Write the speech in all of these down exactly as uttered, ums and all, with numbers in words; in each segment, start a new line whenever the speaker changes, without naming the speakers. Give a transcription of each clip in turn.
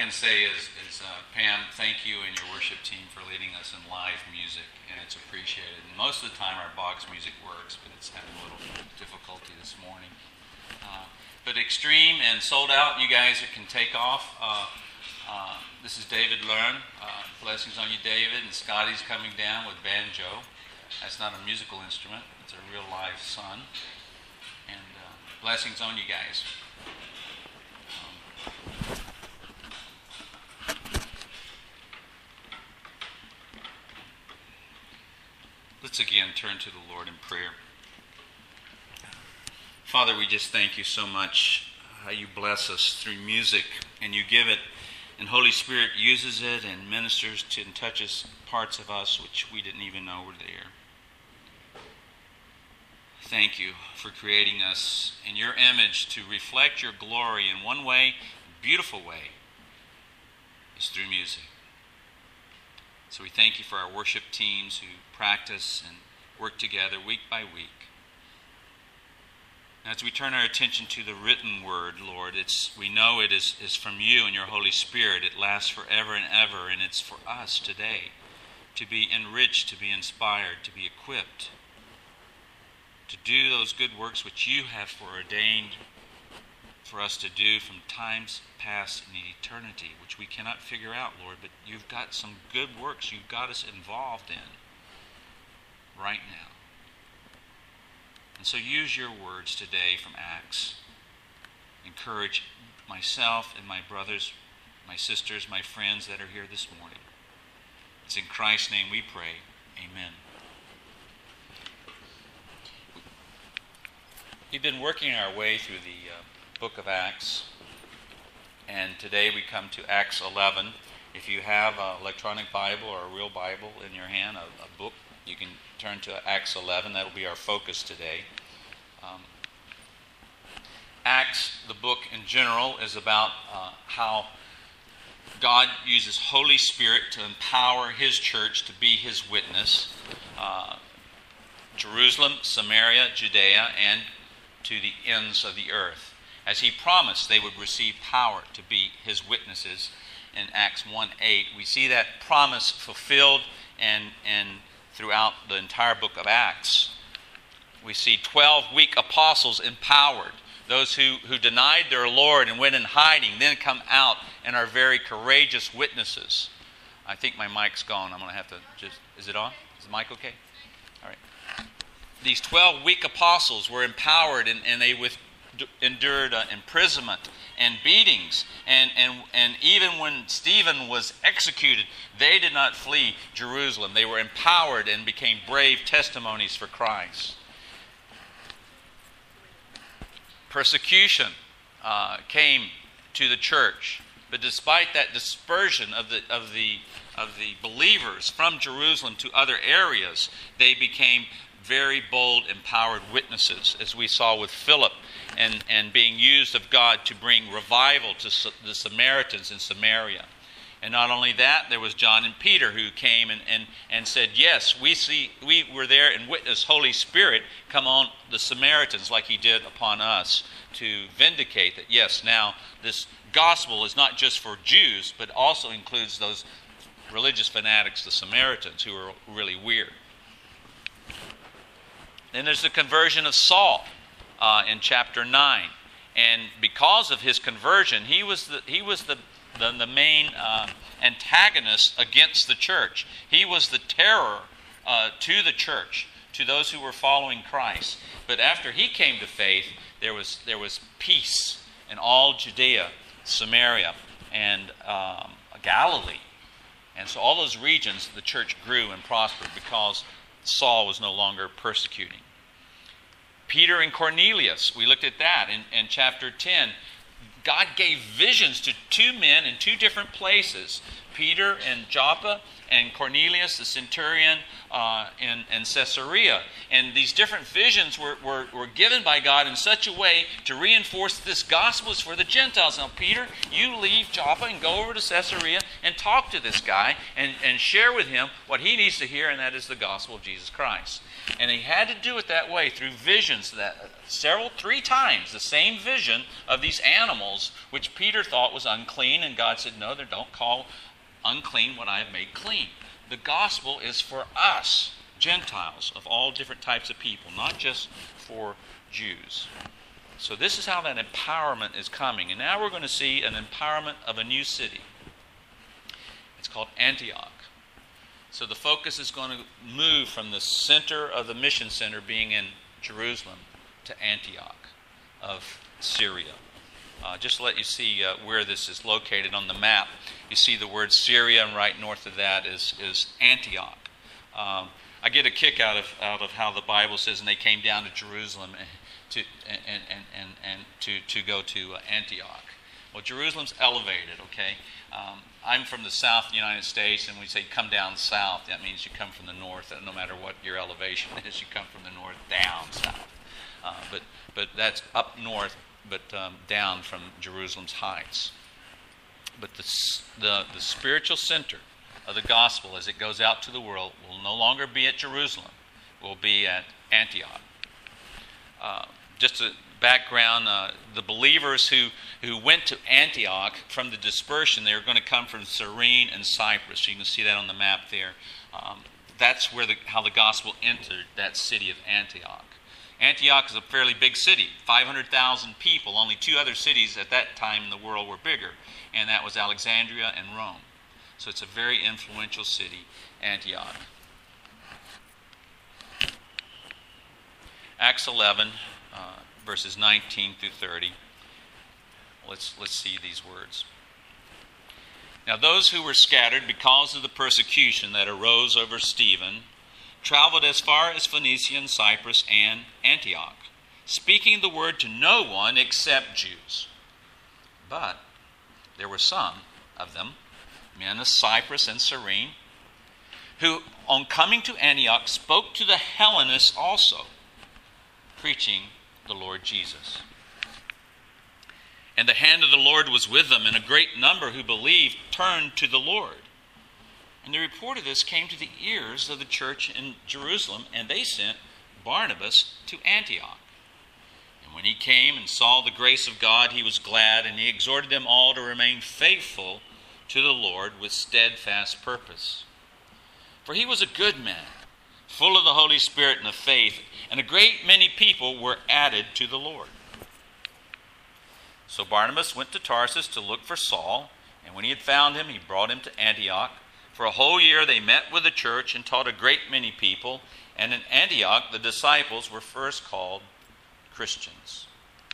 can say is, is uh, Pam, thank you and your worship team for leading us in live music, and it's appreciated. And most of the time our box music works, but it's having a little difficulty this morning. Uh, but Extreme and Sold Out, you guys can take off. Uh, uh, this is David Learn. Uh, blessings on you, David. And Scotty's coming down with banjo. That's not a musical instrument. It's a real live son. And uh, blessings on you guys. Um, Let's again turn to the Lord in prayer. Father, we just thank you so much how you bless us through music, and you give it, and Holy Spirit uses it and ministers to and touches parts of us which we didn't even know were there. Thank you for creating us in your image to reflect your glory in one way, a beautiful way, is through music. So we thank you for our worship teams who practice and work together week by week. As we turn our attention to the written word, Lord, it's we know it is, is from you and your Holy Spirit. It lasts forever and ever, and it's for us today to be enriched, to be inspired, to be equipped, to do those good works which you have foreordained for us to do from times past in eternity, which we cannot figure out, Lord, but you've got some good works you've got us involved in right now. And so use your words today from Acts. Encourage myself and my brothers, my sisters, my friends that are here this morning. It's in Christ's name we pray. Amen. We've been working our way through the uh, book of Acts, and today we come to Acts eleven. If you have an electronic Bible or a real Bible in your hand, a, a book, you can turn to Acts eleven. That will be our focus today. Um, Acts, the book in general, is about uh, how God uses Holy Spirit to empower His church to be His witness. Uh, Jerusalem, Samaria, Judea, and to the ends of the earth. As He promised they would receive power to be His witnesses in Acts one eight. We see that promise fulfilled and, and throughout the entire book of Acts. We see twelve weak apostles empowered. Those who, who denied their Lord and went in hiding, then come out and are very courageous witnesses. I think my mic's gone. I'm going to have to just... Is it on? Is the mic okay? All right. These twelve weak apostles were empowered, and, and they with, endured uh, imprisonment and beatings. And, and, and even when Stephen was executed, they did not flee Jerusalem. They were empowered and became brave testimonies for Christ. Persecution uh, came to the church, but despite that dispersion of the of the of the believers from Jerusalem to other areas, they became very bold, empowered witnesses, as we saw with Philip, and, and being used of God to bring revival to the Samaritans in Samaria. And not only that, there was John and Peter who came and, and, and said, yes, we see we were there and witnessed Holy Spirit come on the Samaritans like He did upon us, to vindicate that, yes, now this gospel is not just for Jews, but also includes those religious fanatics, the Samaritans, who are really weird. Then there's the conversion of Saul uh, in chapter nine. And because of his conversion, he was the, he was the The, the main uh, antagonist against the church. He was the terror uh, to the church, to those who were following Christ. But after he came to faith, there was there was peace in all Judea, Samaria, and um, Galilee. And so all those regions, the church grew and prospered because Saul was no longer persecuting. Peter and Cornelius, we looked at that in, in chapter ten. God gave visions to two men in two different places, Peter in Joppa and Cornelius the centurion uh, in, in Caesarea. And these different visions were, were, were given by God in such a way to reinforce this gospel is for the Gentiles. Now, Peter, you leave Joppa and go over to Caesarea and talk to this guy and, and share with him what he needs to hear, and that is the gospel of Jesus Christ. And he had to do it that way through visions, that several, three times, the same vision of these animals, which Peter thought was unclean, and God said, no, they don't call unclean what I have made clean. The gospel is for us, Gentiles, of all different types of people, not just for Jews. So this is how that empowerment is coming. And now we're going to see an empowerment of a new city. It's called Antioch. So the focus is going to move from the center of the mission center being in Jerusalem to Antioch of Syria. Uh, just to let you see uh, where this is located on the map, you see the word Syria, and right north of that is, is Antioch. Um, I get a kick out of out of how the Bible says, and they came down to Jerusalem to and and and, and to to go to uh, Antioch. Well, Jerusalem's elevated. Okay, um, I'm from the south of the United States, and we say come down south. That means you come from the north, and no matter what your elevation is, you come from the north down south. Uh, but but that's up north, but um, down from Jerusalem's heights. But the the the spiritual center of the gospel as it goes out to the world will no longer be at Jerusalem, will be at Antioch. Uh, just a background, uh, the believers who, who went to Antioch from the dispersion, they were going to come from Cyrene and Cyprus. You can see that on the map there. Um, that's where the, how the gospel entered that city of Antioch. Antioch is a fairly big city, five hundred thousand people. Only two other cities at that time in the world were bigger, and that was Alexandria and Rome. So it's a very influential city, Antioch. Acts eleven, uh, verses nineteen through thirty. Let's, let's see these words. Now those who were scattered because of the persecution that arose over Stephen traveled as far as Phoenicia and Cyprus and Antioch, speaking the word to no one except Jews. But there were some of them, men of Cyprus and Cyrene, who on coming to Antioch spoke to the Hellenists also, preaching the Lord Jesus. And the hand of the Lord was with them, and a great number who believed turned to the Lord. And the report of this came to the ears of the church in Jerusalem, and they sent Barnabas to Antioch. And when he came and saw the grace of God, he was glad, and he exhorted them all to remain faithful to the Lord with steadfast purpose. For he was a good man, full of the Holy Spirit and of faith, and a great many people were added to the Lord. So Barnabas went to Tarsus to look for Saul, and when he had found him, he brought him to Antioch. For a whole year they met with the church and taught a great many people, and in Antioch the disciples were first called Christians.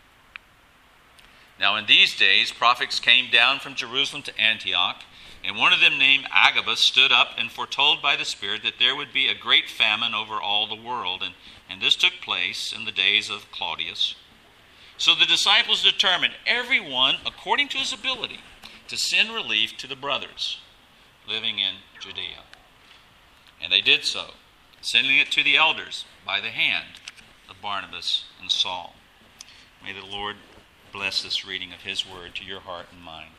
Now in these days prophets came down from Jerusalem to Antioch, and one of them named Agabus stood up and foretold by the Spirit that there would be a great famine over all the world, and, and this took place in the days of Claudius. So the disciples determined, every one according to his ability, to send relief to the brothers living in Judea. And they did so, sending it to the elders by the hand of Barnabas and Saul. May the Lord bless this reading of his word to your heart and mind.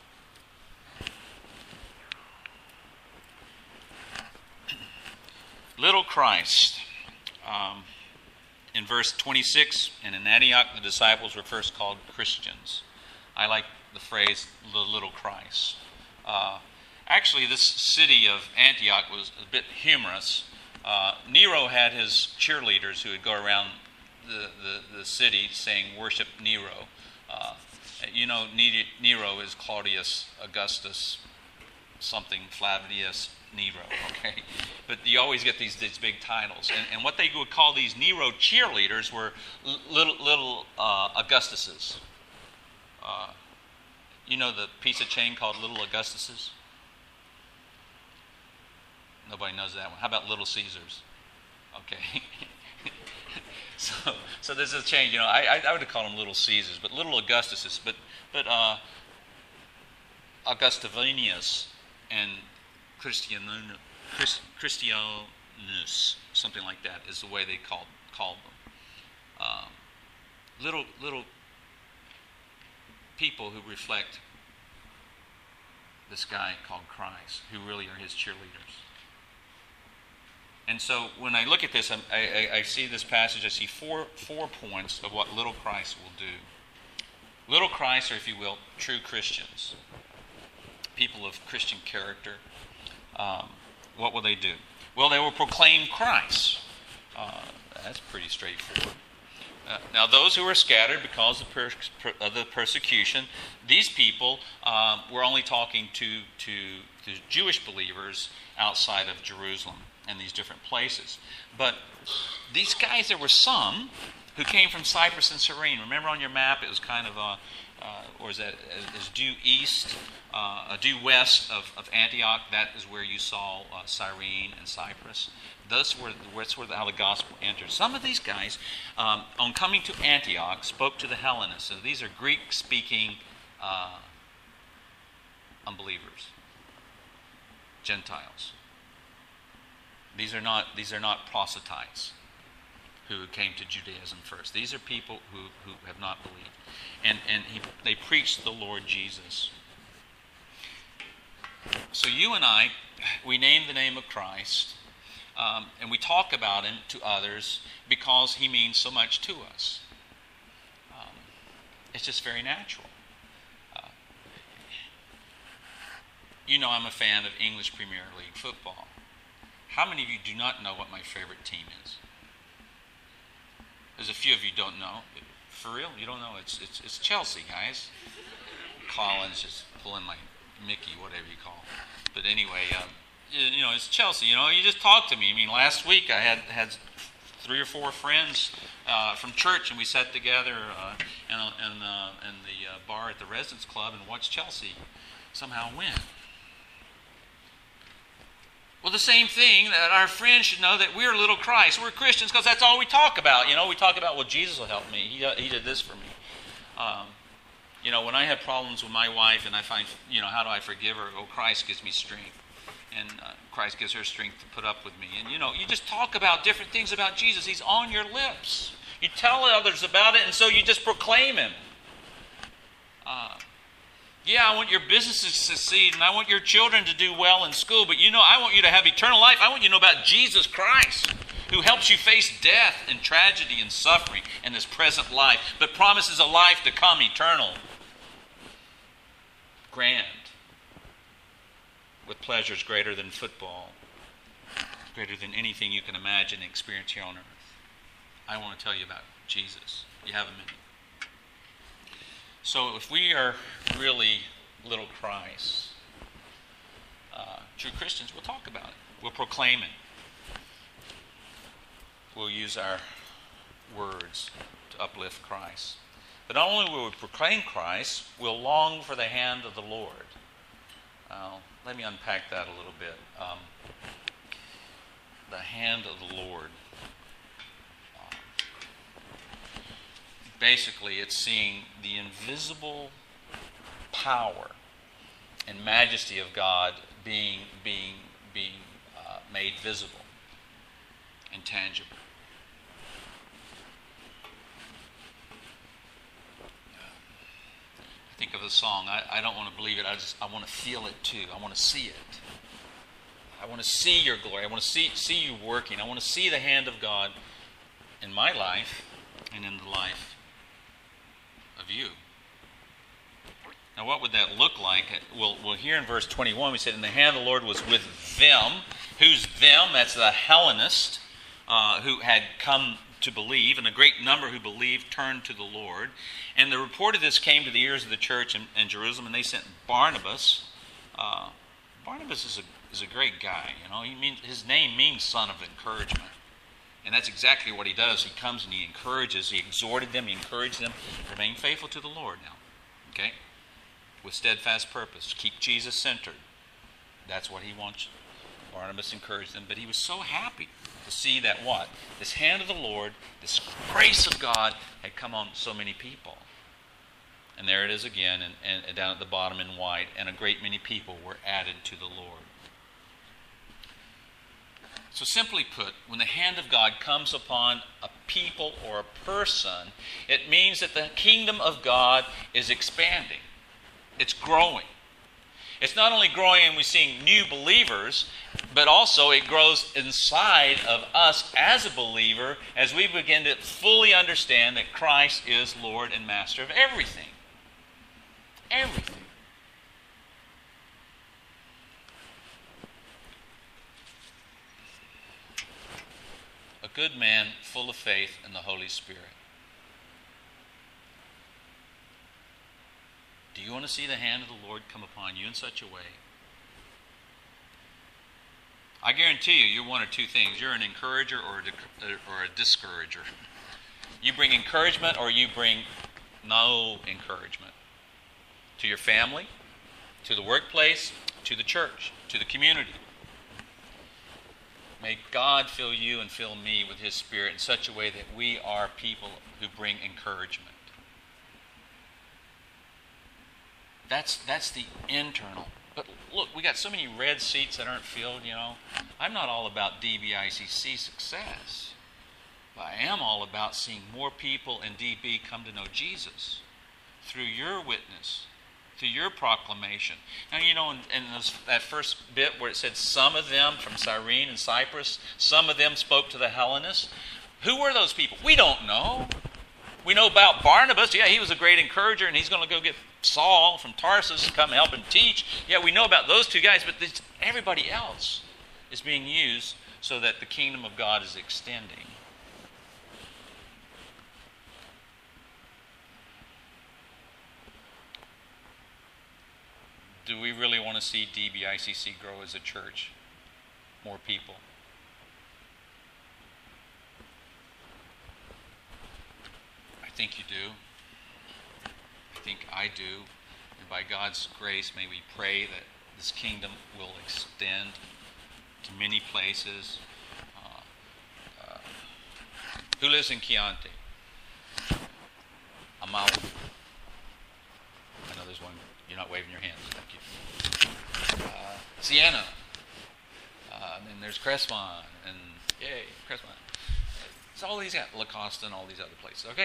Little Christ. Um, in verse twenty-six, and in Antioch the disciples were first called Christians. I like the phrase, the little Christ. Uh, actually, this city of Antioch was a bit humorous. Uh, Nero had his cheerleaders who would go around the, the, the city saying, worship Nero. Uh, you know, Nero is Claudius Augustus, something, Flavius Nero, okay? But you always get these, these big titles. And, and what they would call these Nero cheerleaders were little, little uh, Augustuses. Uh, you know the pizza chain called Little Augustuses? Nobody knows that one. How about Little Caesars? Okay. so so there's a change. You know, I, I would have called them Little Caesars, but Little Augustuses. But but uh, Augustinianus and Christianus, Christ, Christianus, something like that, is the way they called called them. Um, little little people who reflect this guy called Christ, who really are his cheerleaders. And so when I look at this, I, I, I see this passage, I see four, four points of what little Christ will do. Little Christ, or if you will, true Christians, people of Christian character, um, what will they do? Well, they will proclaim Christ. Uh, that's pretty straightforward. Uh, now, those who were scattered because of, per- per- of the persecution, these people um, were only talking to, to the Jewish believers outside of Jerusalem and these different places. But these guys, there were some who came from Cyprus and Cyrene. Remember on your map, it was kind of a, uh, or is that is due east, uh, due west of, of Antioch. That is where you saw uh, Cyrene and Cyprus. Those were that's where how the gospel entered. Some of these guys, um, on coming to Antioch, spoke to the Hellenists. So these are Greek-speaking uh, unbelievers, Gentiles. These are not these are not proselytes who came to Judaism first. These are people who, who have not believed. And and he, they preached the Lord Jesus. So you and I, we name the name of Christ, um, and we talk about him to others because he means so much to us. Um, it's just very natural. Uh, you know I'm a fan of English Premier League football. How many of you do not know what my favorite team is? There's a few of you don't know. For real? You don't know? It's it's, it's Chelsea, guys. Colin's just pulling my Mickey, whatever you call it. But anyway, uh, you, you know, it's Chelsea. You know, you just talked to me. I mean, last week I had, had three or four friends uh, from church, and we sat together uh, in, in, uh, in the uh, bar at the Residence Club and watched Chelsea somehow win. Well, the same thing, that our friends should know that we're little Christ. We're Christians because that's all we talk about. You know, we talk about, well, Jesus will help me. He, uh, he did this for me. Um, you know, when I have problems with my wife and I find, you know, how do I forgive her? Oh, Christ gives me strength. And uh, Christ gives her strength to put up with me. And, you know, you just talk about different things about Jesus. He's on your lips. You tell others about it, and so you just proclaim him. Uh, Yeah, I want your business to succeed, and I want your children to do well in school, but you know, I want you to have eternal life. I want you to know about Jesus Christ, who helps you face death and tragedy and suffering in this present life, but promises a life to come eternal, grand, with pleasures greater than football, greater than anything you can imagine and experience here on earth. I want to tell you about Jesus. You have a minute. So if we are really little Christ, uh, true Christians, we'll talk about it. We'll proclaim it. We'll use our words to uplift Christ. But not only will we proclaim Christ, we'll long for the hand of the Lord. Uh, let me unpack that a little bit. Um, the hand of the Lord. Basically, it's seeing the invisible power and majesty of God being being being uh, made visible and tangible. I think of the song. I, I don't want to believe it. I just I want to feel it too. I want to see it. I want to see your glory. I want to see see you working. I want to see the hand of God in my life and in the life of you. Now, what would that look like? Well, well, here in verse twenty-one, we said, "And the hand of the Lord was with them." Who's them? That's the Hellenists uh, who had come to believe, and a great number who believed turned to the Lord. And the report of this came to the ears of the church in, in Jerusalem, and they sent Barnabas. Uh, Barnabas is a is a great guy. You know, he means his name means son of encouragement. And that's exactly what he does. He comes and he encourages. He exhorted them. He encouraged them. Remain faithful to the Lord now. Okay? With steadfast purpose. Keep Jesus centered. That's what he wants. Barnabas encouraged them. But he was so happy to see that what? This hand of the Lord, this grace of God had come on so many people. And there it is again, and, and down at the bottom in white. And a great many people were added to the Lord. So simply put, when the hand of God comes upon a people or a person, it means that the kingdom of God is expanding. It's growing. It's not only growing and we're seeing new believers, but also it grows inside of us as a believer as we begin to fully understand that Christ is Lord and Master of everything. Everything. A good man full of faith in the Holy Spirit. Do you want to see the hand of the Lord come upon you in such a way? I guarantee you, you're one or two things. You're an encourager or a, or a discourager. You bring encouragement or you bring no encouragement. To your family, to the workplace, to the church, to the community. May God fill you and fill me with His Spirit in such a way that we are people who bring encouragement. That's that's the internal. But look, we got so many red seats that aren't filled, you know. I'm not all about D B I C C success. But I am all about seeing more people in D B come to know Jesus through your witness, through your proclamation. Now, you know, in, in this, that first bit where it said some of them from Cyrene and Cyprus, some of them spoke to the Hellenists. Who were those people? We don't know. We know about Barnabas. Yeah, he was a great encourager, and he's going to go get Saul from Tarsus to come help him teach. Yeah, we know about those two guys, but this, everybody else is being used so that the kingdom of God is extending. Do we really want to see D B I C C grow as a church? More people? I think you do. I think I do. And by God's grace, may we pray that this kingdom will extend to many places. Uh, uh, who lives in Chianti? Amal. I know there's one. You're not waving your hands. Thank you. Uh, Siena. Uh, and then there's Crespon. And yay, Crespon. It's all these guys. La Costa and all these other places. Okay?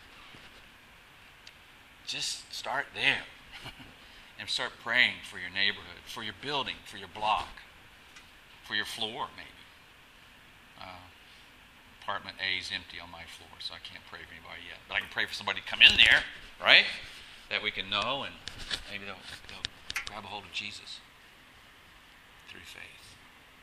Just start there. And start praying for your neighborhood, for your building, for your block, for your floor, maybe. Uh, apartment A is empty on my floor, so I can't pray for anybody yet. But I can pray for somebody to come in there, right? That we can know, and maybe they'll, they'll grab a hold of Jesus through faith.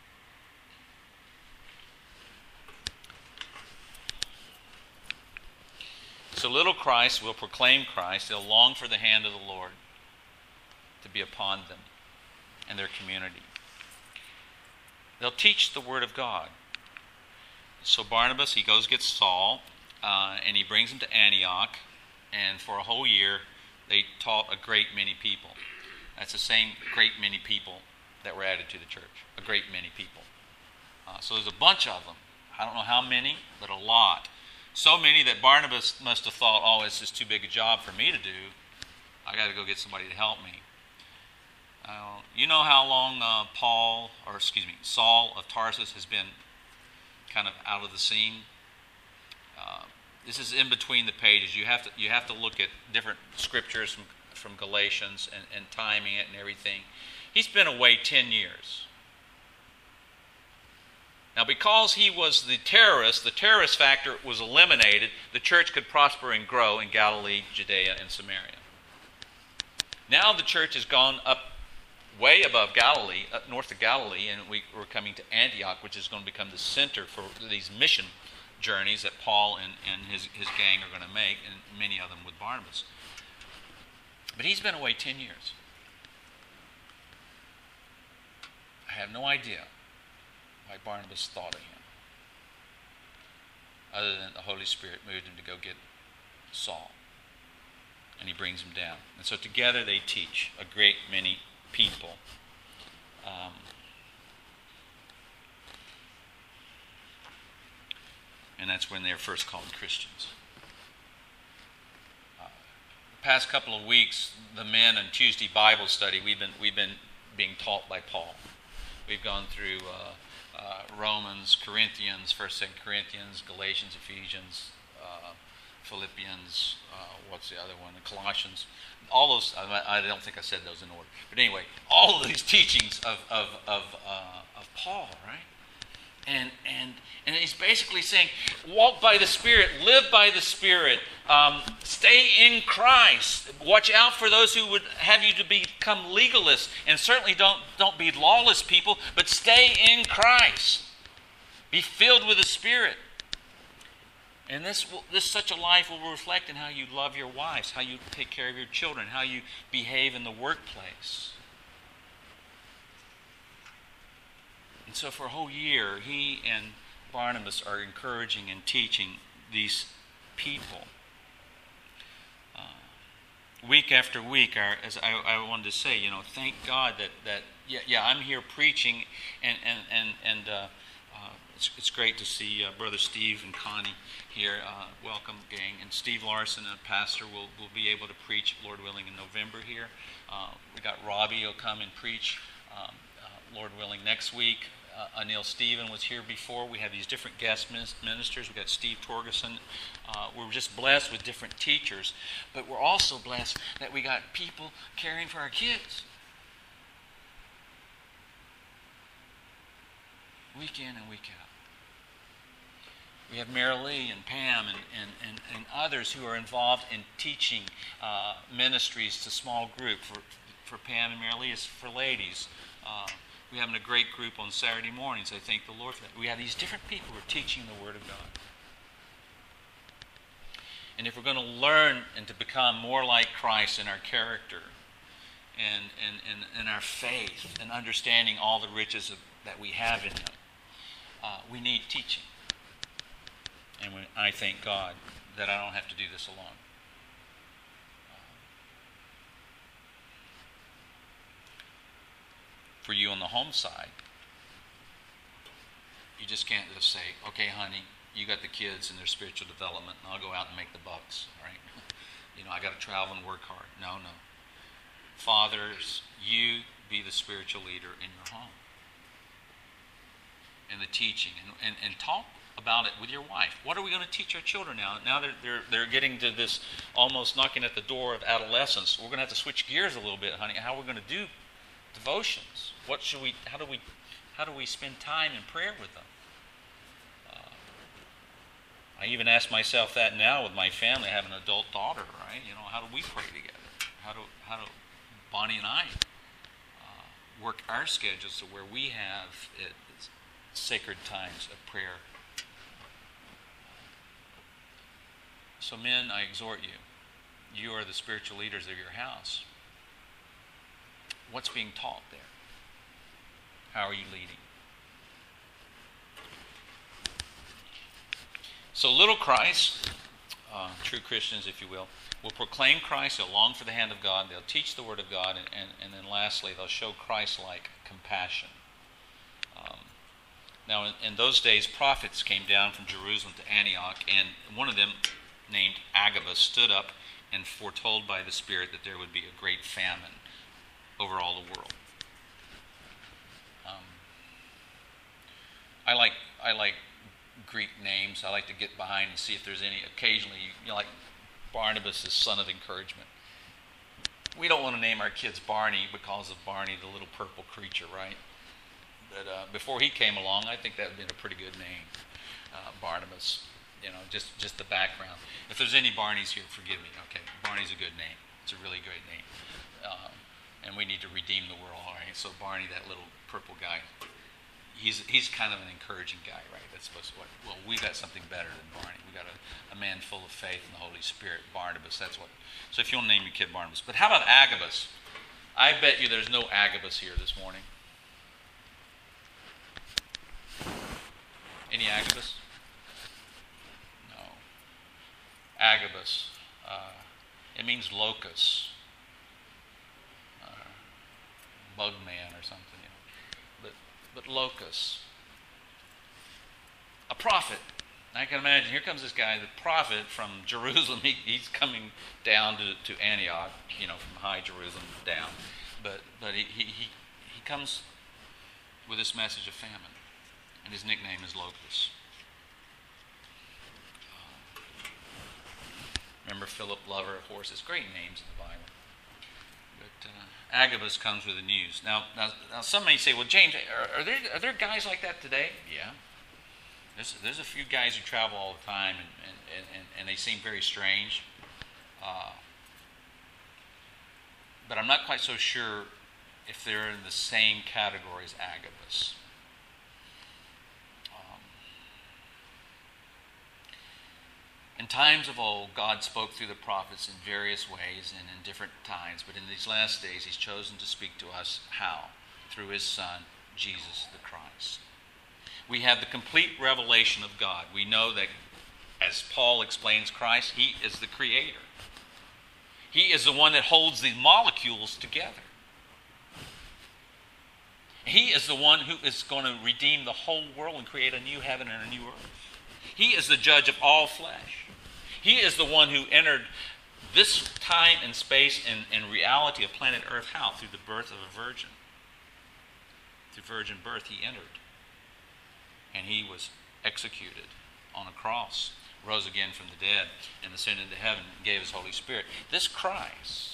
So little Christ will proclaim Christ. They'll long for the hand of the Lord to be upon them and their community. They'll teach the Word of God. So Barnabas, he goes gets Saul, uh, and he brings him to Antioch, and for a whole year, they taught a great many people. That's the same great many people that were added to the church. A great many people. Uh, so there's a bunch of them. I don't know how many, but a lot. So many that Barnabas must have thought, oh, this is too big a job for me to do. I got to go get somebody to help me. Uh, you know how long uh, Paul, or excuse me, Saul of Tarsus has been kind of out of the scene? Uh, this is in between the pages. You have to you have to look at different scriptures from, from Galatians and, and timing it and everything. He's been away ten years. Now, because he was the terrorist, the terrorist factor was eliminated, the church could prosper and grow in Galilee, Judea, and Samaria. Now the church has gone up way above Galilee, up north of Galilee, and we, we're coming to Antioch, which is going to become the center for these mission journeys that Paul and, and his, his gang are going to make, and many of them with Barnabas. But he's been away ten years. I have no idea why Barnabas thought of him, other than the Holy Spirit moved him to go get Saul, and he brings him down. And so together they teach a great many people. Um, and that's when they're first called Christians. Uh, the past couple of weeks, the men on Tuesday Bible study, we've been we've been being taught by Paul. We've gone through uh, uh, Romans, Corinthians, First, Second Corinthians, Galatians, Ephesians, uh, Philippians, uh, what's the other one? The Colossians. All those, I, I don't think I said those in order. But anyway, all of these teachings of, of, of, uh, of Paul, right? And, and, and he's basically saying, walk by the Spirit, live by the Spirit, um, stay in Christ. Watch out for those who would have you to become legalists. And certainly don't, don't be lawless people, but stay in Christ. Be filled with the Spirit. And this will, this such a life will reflect in how you love your wives, how you take care of your children, how you behave in the workplace. And so for a whole year, he and Barnabas are encouraging and teaching these people. Uh, week after week, our, as I, I wanted to say, you know, thank God that, that yeah, yeah, I'm here preaching, and and and and uh, uh, it's, it's great to see uh, Brother Steve and Connie here. Uh, welcome, gang. And Steve Larson, a pastor, will will be able to preach, Lord willing, in November here. Uh, we got Robbie will come and preach, um, uh, Lord willing, next week. Uh, Anil Stephen was here before. We have these different guest ministers. We've got Steve Torgerson. Uh, we're just blessed with different teachers. But we're also blessed that we got people caring for our kids. Week in and week out. We have Mary Lee and Pam and, and, and, and others who are involved in teaching uh, ministries to small group. For, for Pam and Mary Lee, it's for ladies. Uh, We're having a great group on Saturday mornings. I thank the Lord for that. We have these different people who are teaching the Word of God. And if we're going to learn and to become more like Christ in our character and and, and, and our faith and understanding all the riches of, that we have in Him, uh, we need teaching. And we, I thank God that I don't have to do this alone. For you on the home side, you just can't just say, okay, honey, you got the kids and their spiritual development, and I'll go out and make the bucks, right? You know, I got to travel and work hard. No, no. Fathers, you be the spiritual leader in your home. And the teaching. And, and, and talk about it with your wife. What are we going to teach our children now? Now they're, they're, they're getting to this almost knocking at the door of adolescence. We're going to have to switch gears a little bit, honey. How are we going to do devotions? What should we? How do we? How do we spend time in prayer with them? Uh, I even ask myself that now with my family. I have an adult daughter, right? You know, how do we pray together? How do how do Bonnie and I uh, work our schedules to where we have it, sacred times of prayer? So, men, I exhort you. You are the spiritual leaders of your house. What's being taught there? How are you leading? So little Christ, uh, true Christians, if you will, will proclaim Christ. They'll long for the hand of God. They'll teach the Word of God. And, and, and then lastly, they'll show Christ-like compassion. Um, now, in, in those days, prophets came down from Jerusalem to Antioch, and one of them, named Agabus, stood up and foretold by the Spirit that there would be a great famine over all the world. Um, I like I like Greek names. I like to get behind and see if there's any. Occasionally, you know, like Barnabas is son of encouragement. We don't want to name our kids Barney because of Barney, the little purple creature, right? But uh, before he came along, I think that would have been a pretty good name, uh, Barnabas. You know, just just the background. If there's any Barneys here, forgive me. Okay, Barney's a good name. It's a really great name. Um, and we need to redeem the world, all right? So Barney, that little purple guy, he's he's kind of an encouraging guy, right? That's supposed to what. Well, we got something better than Barney. We got a, a man full of faith in the Holy Spirit, Barnabas. That's what. So if you'll name your kid Barnabas, but how about Agabus? I bet you there's no Agabus here this morning. Any Agabus? No. Agabus. Uh, it means locust. Bug man or something, you know. But but locust. A prophet. I can imagine, here comes this guy, the prophet from Jerusalem. He, he's coming down to, to Antioch, you know, from high Jerusalem down. But but he, he, he, he comes with this message of famine. And his nickname is Locust. Remember Philip, lover of horses. Great names in the Bible. But uh, Agabus comes with the news. Now, now, now some may say, well, James, are, are, there, are there guys like that today? Yeah. There's, there's a few guys who travel all the time, and, and, and, and they seem very strange. Uh, but I'm not quite so sure if they're in the same category as Agabus. Um, in times of old, God spoke through the prophets in various ways and in different times, but in these last days, He's chosen to speak to us how? Through His Son, Jesus the Christ. We have the complete revelation of God. We know that, as Paul explains Christ, He is the Creator. He is the one that holds the molecules together. He is the one who is going to redeem the whole world and create a new heaven and a new earth. He is the judge of all flesh. He is the one who entered this time and space and, and reality of planet Earth. How? Through the birth of a virgin. Through virgin birth, He entered. And He was executed on a cross, rose again from the dead, and ascended to heaven and gave His Holy Spirit. This Christ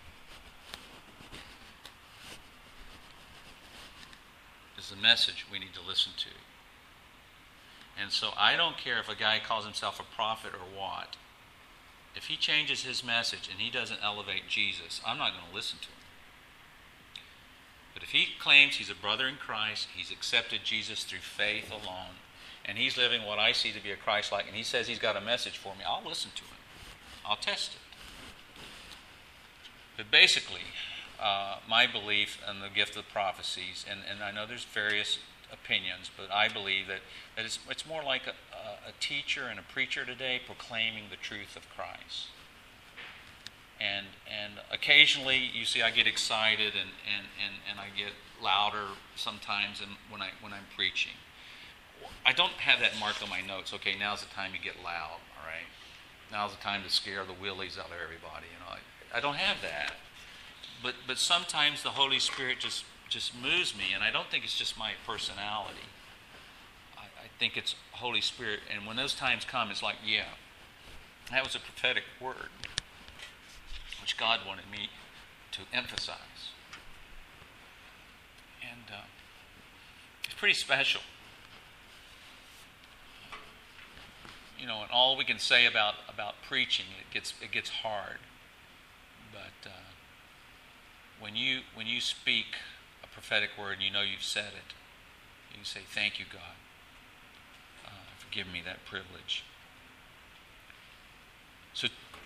is the message we need to listen to. And so I don't care if a guy calls himself a prophet or what. If he changes his message and he doesn't elevate Jesus, I'm not going to listen to him. But if he claims he's a brother in Christ, he's accepted Jesus through faith alone, and he's living what I see to be a Christ-like, and he says he's got a message for me, I'll listen to him. I'll test it. But basically, uh, my belief in the gift of prophecies, and, and I know there's various opinions, but I believe that, that it's, it's more like a, a teacher and a preacher today proclaiming the truth of Christ. And and occasionally, you see, I get excited and, and, and, and I get louder sometimes in, when, I, when I'm preaching. I don't have that marked on my notes. Okay, now's the time you get loud, all right? Now's the time to scare the willies out of everybody. You know, I, I don't have that. But but sometimes the Holy Spirit just, just moves me, and I don't think it's just my personality. I, I think it's Holy Spirit, and when those times come, it's like, yeah, that was a prophetic word, which God wanted me to emphasize. And uh, it's pretty special. You know, and all we can say about, about preaching, it gets it gets hard. But uh, when you when you speak a prophetic word and you know you've said it, you can say, "Thank you, God, uh, for giving me that privilege." So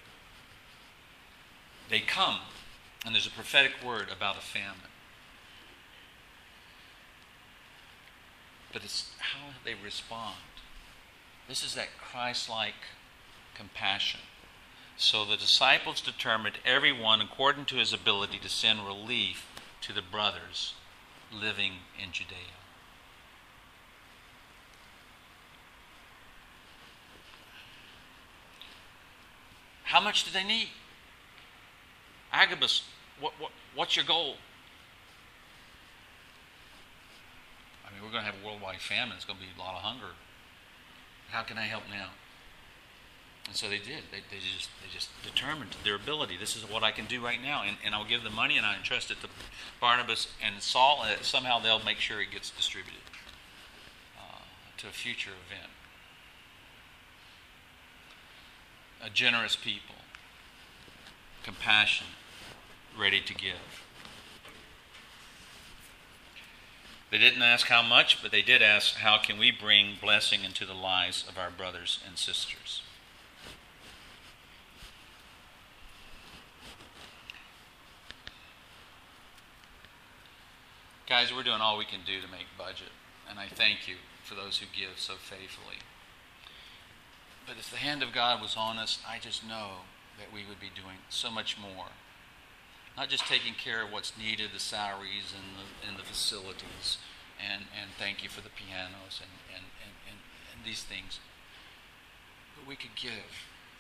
they come, and there's a prophetic word about a famine. But it's how they respond. This is that Christ-like compassion. So the disciples determined everyone according to his ability to send relief to the brothers living in Judea. How much do they need? Agabus, what, what, what's your goal? I mean, we're going to have a worldwide famine. It's going to be a lot of hunger. How can I help now? And so they did. They, they just they just determined their ability. This is what I can do right now. And, and I'll give the money and I entrust it to Barnabas and Saul. And somehow they'll make sure it gets distributed uh, to a future event. A generous people. Compassion. Ready to give. They didn't ask how much, but they did ask, how can we bring blessing into the lives of our brothers and sisters? Guys, we're doing all we can do to make budget, and I thank you for those who give so faithfully. But if the hand of God was on us, I just know that we would be doing so much more. Not just taking care of what's needed, the salaries and the, and the facilities, and, and thank you for the pianos and, and, and, and, and these things. But we could give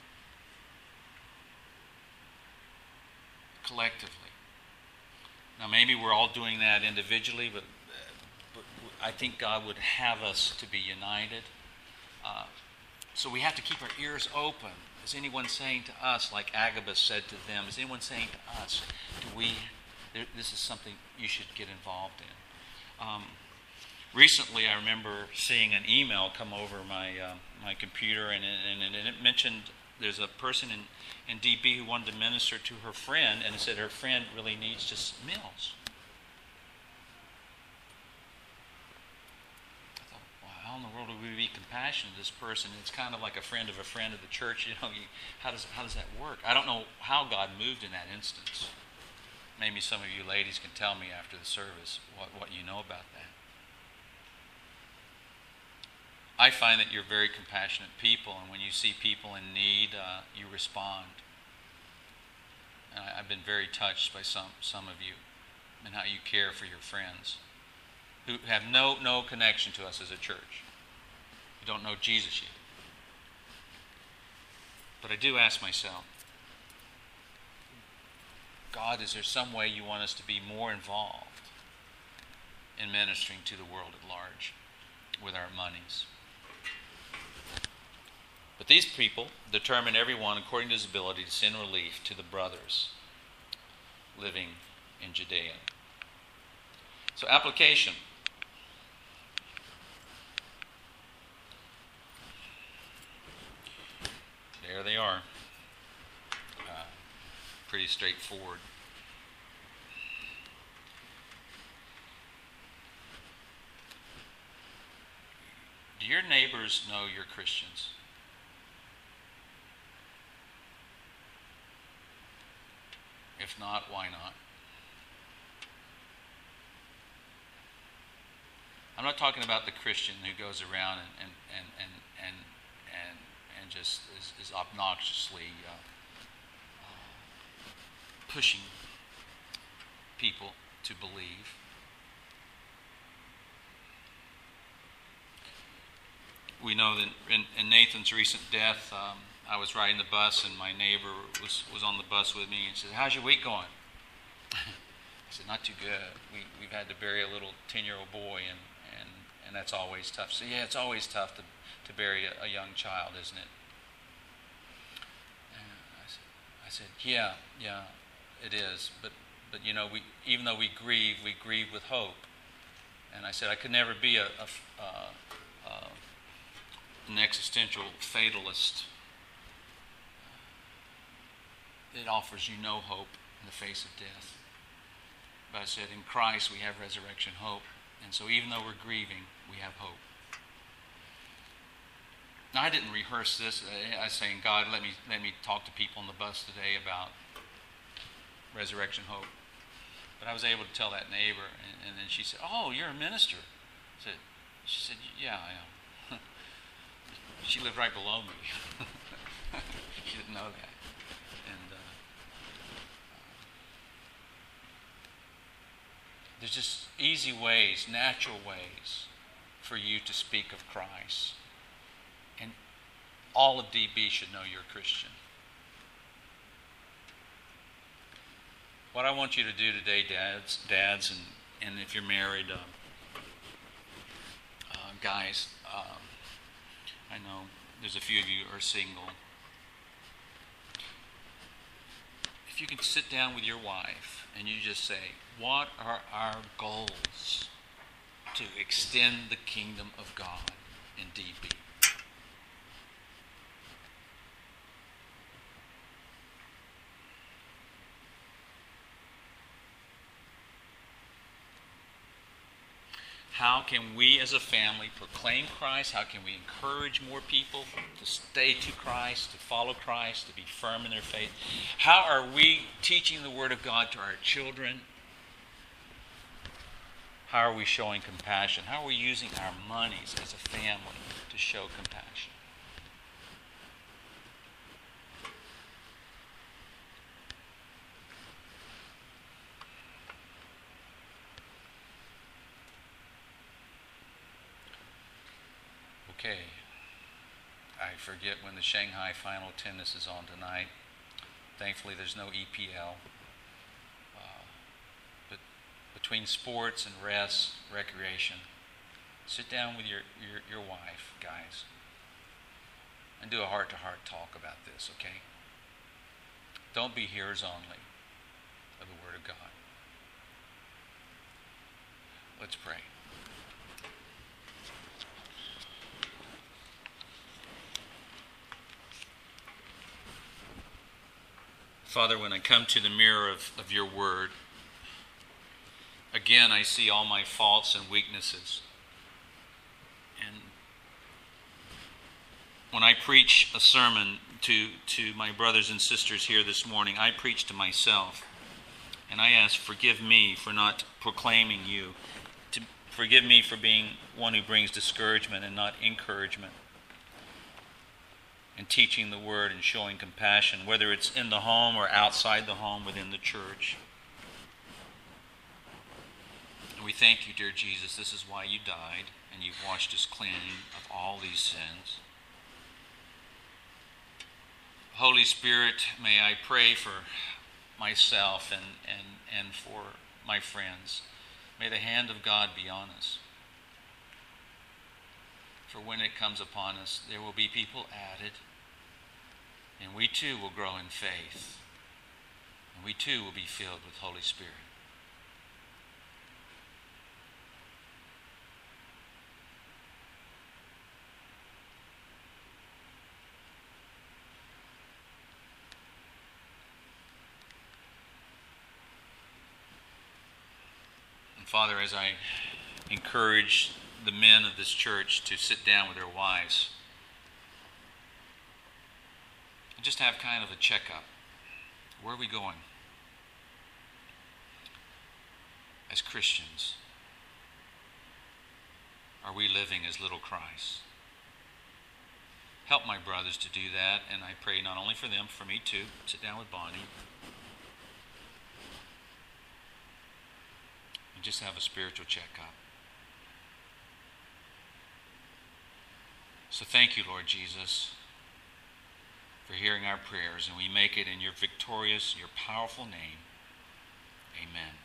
collectively. Now maybe we're all doing that individually, but, but I think God would have us to be united. Uh, so we have to keep our ears open Is anyone saying to us, like Agabus said to them, is anyone saying to us, do we, there, this is something you should get involved in? Um, recently, I remember seeing an email come over my uh, my computer, and, and, and it mentioned there's a person in, in D B who wanted to minister to her friend, and it said her friend really needs just meals. How in the world would we be compassionate to this person? It's kind of like a friend of a friend of the church. You know, you, how does how does that work? I don't know how God moved in that instance. Maybe some of you ladies can tell me after the service what, what you know about that. I find that you're very compassionate people, and when you see people in need, uh, you respond. And I, I've been very touched by some some of you and how you care for your friends who have no no connection to us as a church, who don't know Jesus yet. But I do ask myself, God, is there some way you want us to be more involved in ministering to the world at large with our monies? But these people determine everyone according to his ability to send relief to the brothers living in Judea. So application. There they are. Uh, pretty straightforward. Do your neighbors know you're Christians? If not, why not? I'm not talking about the Christian who goes around and and and and and, and and just is, is obnoxiously uh, uh, pushing people to believe. We know that in, in Nathan's recent death, um, I was riding the bus and my neighbor was, was on the bus with me and said, "How's your week going?" I said, "Not too good. We, we've had to bury a little ten-year-old boy, and, and, and that's always tough." So yeah, it's always tough to to bury a, a young child, isn't it? And I said, I said, yeah, yeah, it is. But, but you know, we even though we grieve, we grieve with hope. And I said, I could never be a, a, a, a an existential fatalist. It offers you no hope in the face of death. But I said, in Christ we have resurrection hope. And so even though we're grieving, we have hope. Now, I didn't rehearse this. I was saying, God, let me let me talk to people on the bus today about resurrection hope. But I was able to tell that neighbor, and, and then she said, "Oh, you're a minister." I said, she said, "Yeah, I am." She lived right below me. She didn't know that. And uh, there's just easy ways, natural ways for you to speak of Christ. And all of D B should know you're a Christian. What I want you to do today, dads, dads, and, and if you're married, uh, uh, guys, um, I know there's a few of you who are single. If you can sit down with your wife and you just say, what are our goals to extend the kingdom of God in D B? How can we as a family proclaim Christ? How can we encourage more people to stay to Christ, to follow Christ, to be firm in their faith? How are we teaching the Word of God to our children? How are we showing compassion? How are we using our monies as a family to show compassion? Okay, I forget when the Shanghai final tennis is on tonight. Thankfully, there's no E P L. Uh, but between sports and rest, recreation, sit down with your, your, your wife, guys, and do a heart-to-heart talk about this, okay? Don't be hearers only of the Word of God. Let's pray. Father, when I come to the mirror of, of your Word, again I see all my faults and weaknesses. And when I preach a sermon to, to my brothers and sisters here this morning, I preach to myself. And I ask, forgive me for not proclaiming you. To forgive me for being one who brings discouragement and not encouragement. And teaching the Word and showing compassion, whether it's in the home or outside the home within the church. And we thank you, dear Jesus. This is why you died, and you've washed us clean of all these sins. Holy Spirit, may I pray for myself and, and, and for my friends. May the hand of God be on us. For when it comes upon us, there will be people added, and we too will grow in faith, and we too will be filled with Holy Spirit. And Father, as I encourage the men of this church to sit down with their wives and just have kind of a checkup. Where are we going as Christians? Are we living as little Christ? Help my brothers to do that, and I pray not only for them, for me too. Sit down with Bonnie and just have a spiritual checkup. So thank you, Lord Jesus, for hearing our prayers, and we make it in your victorious, your powerful name. Amen.